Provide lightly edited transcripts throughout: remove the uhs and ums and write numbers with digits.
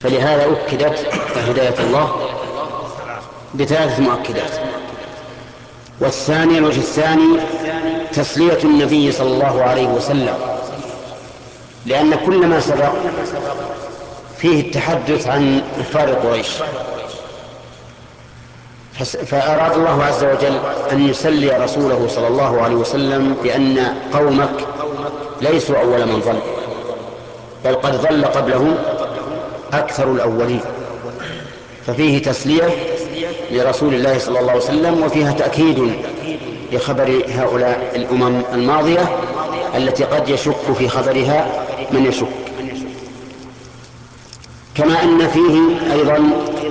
فلهذا أكدت هداية الله بثلاثة مؤكدات. والثاني الوجه الثاني تسلية النبي صلى الله عليه وسلم، لأن كل ما سبق فيه التحدث عن كفار قريش، فأراد الله عز وجل أن يسلي رسوله صلى الله عليه وسلم بأن قومك ليسوا أول من ضل، بل قد ضل قبلهم أكثر الأولين. ففيه تسلية لرسول الله صلى الله عليه وسلم، وفيها تأكيد لخبر هؤلاء الأمم الماضية التي قد يشك في خبرها من يشك. كما أن فيه أيضا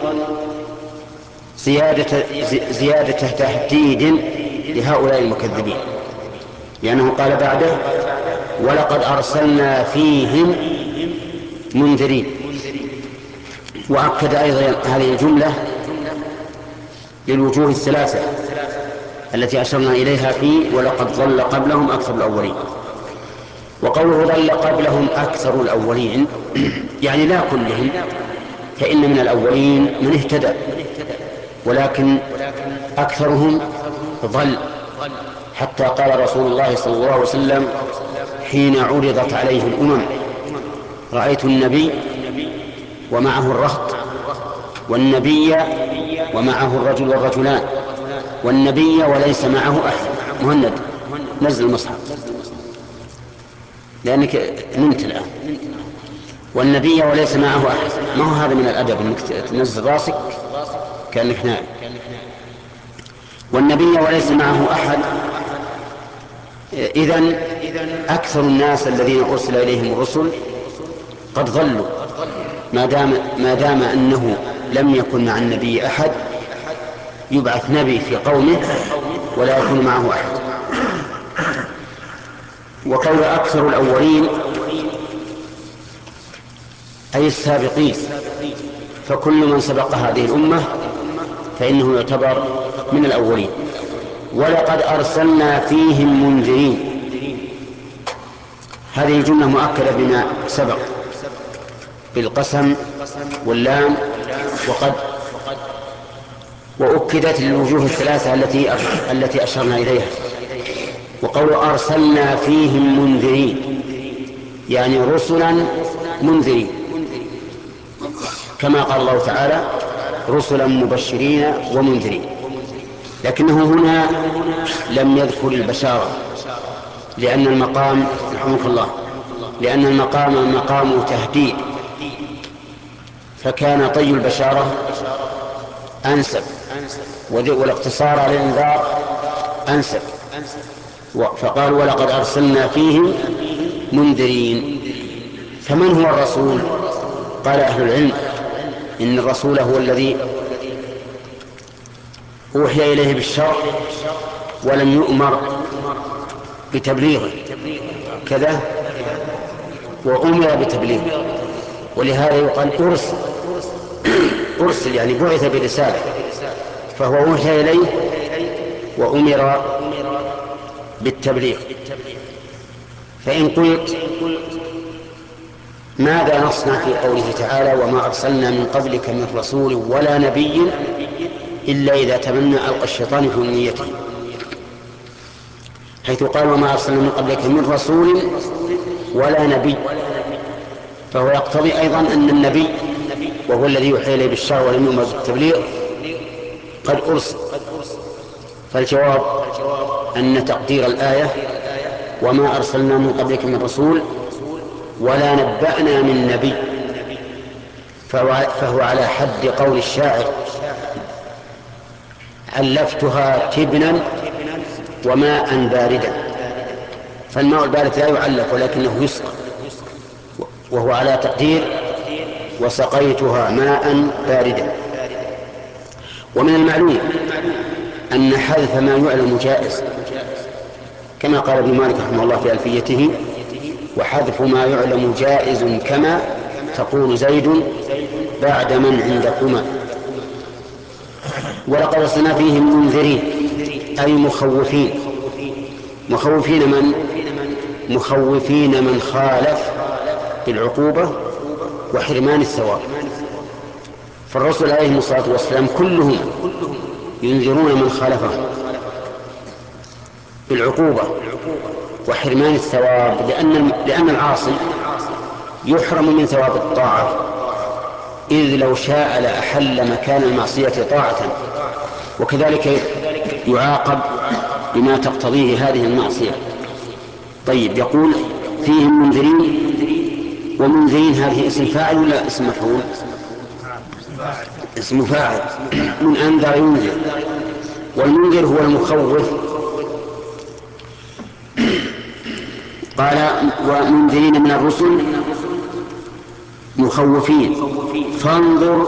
زيادة تهديد لهؤلاء المكذبين، لأنه قال بعده: ولقد أرسلنا فيهم منذرين. وأكد أيضا هذه الجملة للوجوه الثلاثة التي أشرنا إليها في ولقد ضل قبلهم أكثر الأولين. وقوله ضل قبلهم أكثر الأولين يعني لا كلهم، فإن من الأولين من اهتدى، ولكن أكثرهم ضل، حتى قال رسول الله صلى الله عليه وسلم حين عرضت عليه الأمم: رأيت النبي ومعه الرهط، والنبي ومعه الرجل والرجلان، والنبي وليس معه أحد. مهند نزل المصحف لأنك نمت الآن. والنبي وليس معه أحد، ما هو هذا من الأدب أنك تنزل راسك كأنك نائم؟ والنبي وليس معه أحد. إذن أكثر الناس الذين أرسل إليهم الرسل قد ضلوا، ما دام أنه لم يكن مع النبي أحد، يبعث نبي في قومه ولا يكون معه أحد. وقول أكثر الأولين أي السابقين، فكل من سبق هذه الأمة فإنه يعتبر من الأولين. ولقد أرسلنا فيهم منذرين، هذه الجملة مؤكدة بما سبق بالقسم واللام وقد، وأكدت للوجوه الثلاثة التي أشرنا إليها. وقول أرسلنا فيهم منذرين يعني رسلا منذرين، كما قال الله تعالى: رسلا مبشرين ومنذرين. لكنه هنا لم يذكر البشارة، لأن المقام رحمك الله لأن المقام مقام تهديد، فكان طي البشارة أنسب، والاقتصار على الإنذار أنسب. فقال: ولقد أرسلنا فيهم منذرين. فمن هو الرسول؟ قال أهل العلم إن الرسول هو الذي أوحي إليه بالشرع ولم يؤمر بتبليغه كذا، وأمر بتبليغه، ولهذا يقال أرسل يعني بعث برسالة، فهو أوحي إليه وأمر بالتبليغ. فإن قلت ماذا نصنع في قوله تعالى: وما أرسلنا من قبلك من رسول ولا نبي إلا إذا تمنى ألقى الشيطان في أمنيته، حيث قال: وما أرسلنا من قبلك من رسول ولا نبي، فهو يقتضي أيضا أن النبي وهو الذي يوحي إليه بالشرع ولم يؤمر بالتبليغ قد أرسل. فالجواب أن تقدير الآية: وما أرسلنا من قبلك من رسول ولا نبأنا من نبي، فهو على حد قول الشاعر: علفتها تبنا وماء باردا. فالماء البارد لا يعلف ولكنه يسقى، وهو على تقدير: وسقيتها ماء باردا. ومن المعلوم أن حذف ما يعلم جائز، كما قال ابن مالك رحمه الله في ألفيته: وحذف ما يعلم جائز كما تقول زيد بعد من عندكما. ولقد أرسلنا فيهم منذرين أي مخوفين. مخوفين من خالف بالعقوبة وحرمان الثواب. فالرسل عليهم الصلاة والسلام كلهم ينذرون من خالفهم بالعقوبة وحرمان الثواب، لأن العاصي يحرم من ثواب الطاعة، إذ لو شاء لأحل مكان المعصية طاعة، وكذلك يعاقب بما تقتضيه هذه المعصية. طيب، يقول فيهم منذرين، ومنذرين هذه اسم فاعل ولا اسم مفعول؟ اسم فاعل، من أنذر ينذر، والمنذر هو المخوف. قال ومنذرين من الرسل مخوفين، فانظر